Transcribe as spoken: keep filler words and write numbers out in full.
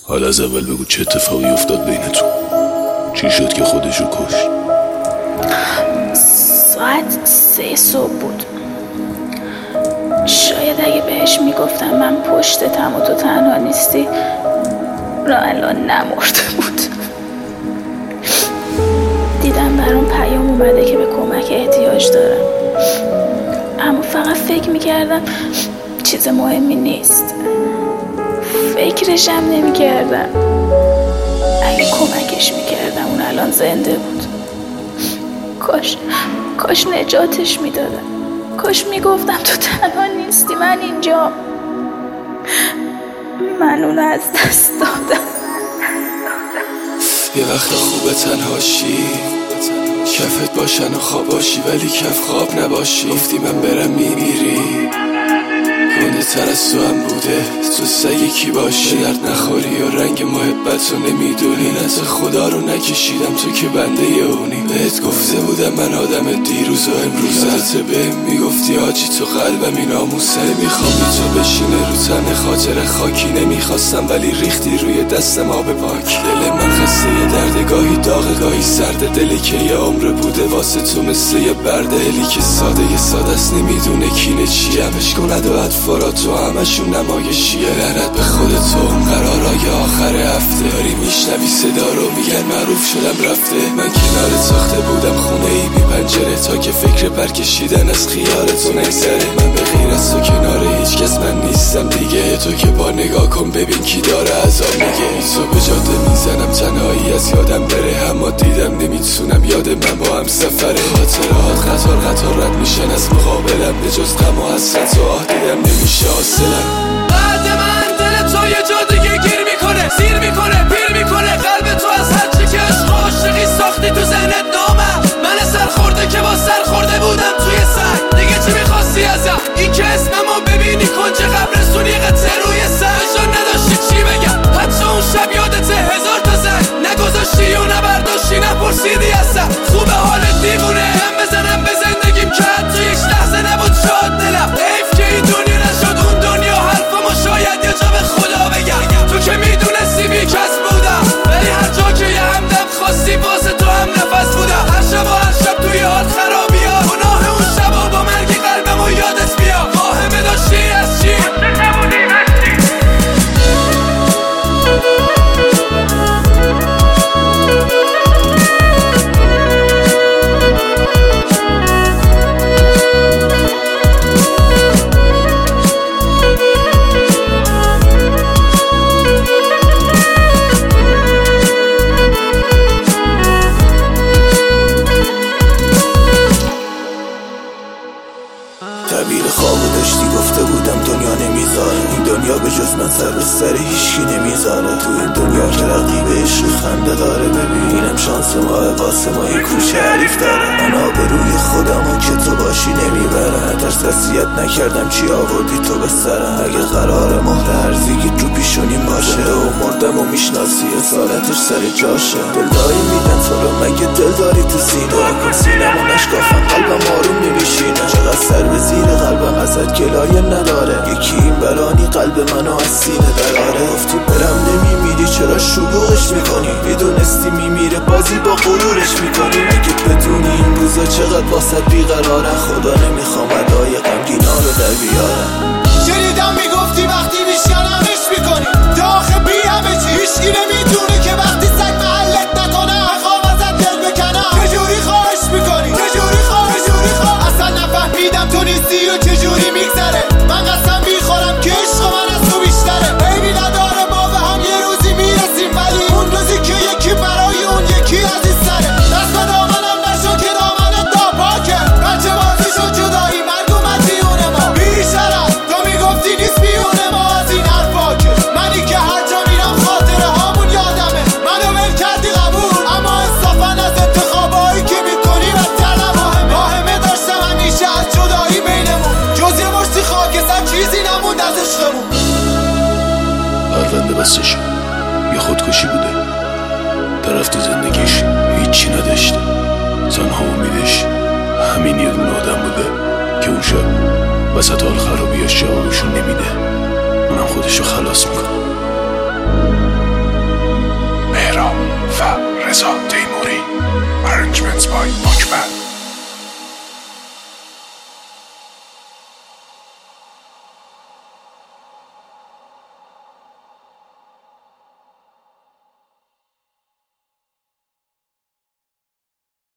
حالا از اول بگو چه اتفاقی افتاد بینتون؟ چی شد که خودشو کشت؟ ساعت سه صبح بود. شاید اگه بهش میگفتم من پشتتم و تو تنها نیستی را الان نمرده بود. دیدم برام پیام اومده که به کمک احتیاج دارم، اما فقط فکر میکردم چیز مهمی نیست. فکرشم نمیکردم اگه کمکش میکردم اون الان زنده بود. کاش کاش نجاتش میدادم. کاش میگفتم تو تنها نیستی، من اینجا. من اونو از دست دادم. یه وقت خوبه تنهاشی، کفت باشن و خواب باشی ولی کف خواب نباشی. گفتی من برم میمیری، گنده تر از تو هم بوده تو سگ کی باشی. درد نخوری و رنگ محبت رو نمیدونی. نت خدا رو نکشیدم تو که بنده اونی. بهت گفته بودم من آدم دیروز و امروز. یادت بهم میگفتی آجی تو قلبمی ناموسه. نمیخوام تو بشینه رو تن خاطر خاکی. نمیخواستم ولی ریختی روی دستم آب پاک. دل من خسته یه درد، گاهی داغ گاهی سرده. دلی که یه عمر بوده واسه تو مثل یه برده. هلی که ساده یه ساده است نمیدونه کینه چیه. همش کند و اطفارات تو همشون نمایشیه. لعنت به خودت اون قرارای آخر هفته. داری میشنوی صدا رو میگن معروف شدم رفته. من کنار ساخته بودم خونه ای بی پنجره تا که فکر برکشیدن از خیالتو نگذره. من به غیر از تو کنار هیچ کس من نیستم دیگه. تو که با نگاه کن ببین کی داره عذاب میگه. تو به جاده میزنم تنهایی از یادم بره، اما دیدم نمیتونم یاد من با هم سفره. خاطرات قطار قطار رد میشن از مقابلم، به جز غم و حسرت و آه دیدم نمیشه حاصلم. بعد من دل تو یه جا دیگه گیر میکنه، سیر میکنه، پیر میکنه قلب تو از هر چی که عشق عاشقی ساختی تو ذهنت نامم. من سرخورده که با سرخورده بودم توی سر. دیگه چی میخواستی ازم؟ این که اسممو ببینی کنج قبرستونی قطعه روی سر. جا نداشتی چی بگم، حتی اون شب یادته هزار تا زن نگذاشتی و نبرداشتی نپرسیدی اصلا خوبه حالت دیوونه. هم بزنم به زندگیم که حتی یک لحظه نبود شاد دلم. حیف که این دنیا نشد اون دنیا. حرفمو شاید یه جا به خدا بگم. تو که میدونستی بیکس بودم، ولی هر جا که یه همدم خواستی واسه تو هم نفس بودم. هر شب و هر شب توی حال خرابی ها. گناه اون شب و با مرگی قلبمو یادت بیا. واهمه داشتی از چی؟ تعبیر خوابو داشتی گفته بودم دنیا نمیذاره. این دنیا به جز من سر به سر هیچکی نمیذاره. تو این دنیا که رقیب عشق خنده داره. ببینم شانس ماه واسه ما یه کوچه حریف داره. من آبروی خودمو که تو باشی نمیبره. نترس وصیت نکردم چی آوردی تو به سرم. اگه قرار مهر هرزگی تو پیشونیم باشه و مردم و میشناسی اصالتش سر جاشه. دلداری میدن تو رو مگه دل داری تو سینه. کن سینمو نشکافم قلبم آروم نمیشینه. چقدر سر به زیر قلبم ازت گلایه نداره. یکی این برانی قلب منو از سینه دراره. گفتی برم نمیمیری چرا شلوغش میکنی؟ میدونستی میمیره بازی با غرورش میکنی. اگه بدونی این روزا چقدر واسط بیقراره. خدا نمیخوام ادای غمگینا رو در بیارم. شنیدم میگفتی وقتی میشکنمش میکنی. تا آخه بی همه چی هیچکی نمیدونه که وقتی سگ محلت نکنه میخوام ازت دل بکنم. چجوری خواهش میکنی؟ چجوری خواهش چجوری خواهش اصلا نفهمیدم تو نیستی و چجوری میگذره. من قسم میخورم که عشق من از تو بیشتره. عیبی نداره ما به هم یه روزی میرسیم، ولی اون روزی که یکی برای اون یکی عزیزتره. دست به دامنم نشو که دامنت ناپاکه. بچه بازی شد جدایی مرگ و مدیون ما. بیشرف تو میگفتی نیست بیون ما از این حرفاکه. منی که هر جا میرم خاطره هامون یادمه. منو ول کردی قبول، اما انصافا از انتخابایی که میکنی بدتر نماهمه. واهمه داشتم همیشه از جدایی بینمون، جز یه مشتی خاکستر چیزی نموند از عشقمون. پرونده بستش یه خودکشی بوده. طرف تو زندگیش هیچی نداشته، تنها امیدش همین یه دونه آدم بوده که اون شب وسط حال خرابیاش جوابشون نمیده. اونم خودشو خلاص میکنه. Arrangements by